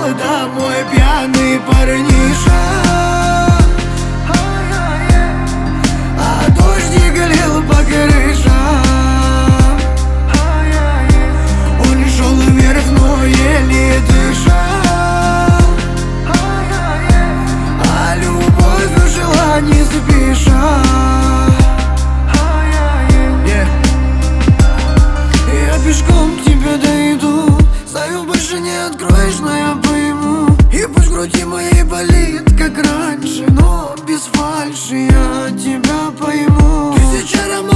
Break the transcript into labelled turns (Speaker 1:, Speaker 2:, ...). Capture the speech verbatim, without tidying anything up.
Speaker 1: домой пьяный парниша, а дождик лил по крышам. Он шел вверх, но еле дышал, а любовь жила не спеша. Я пешком к тебе дойду, знаю, больше не откроешь, но я пойму. И пусть в груди моей болит, как раньше, но без фальши я тебя пойму. Тысяча романов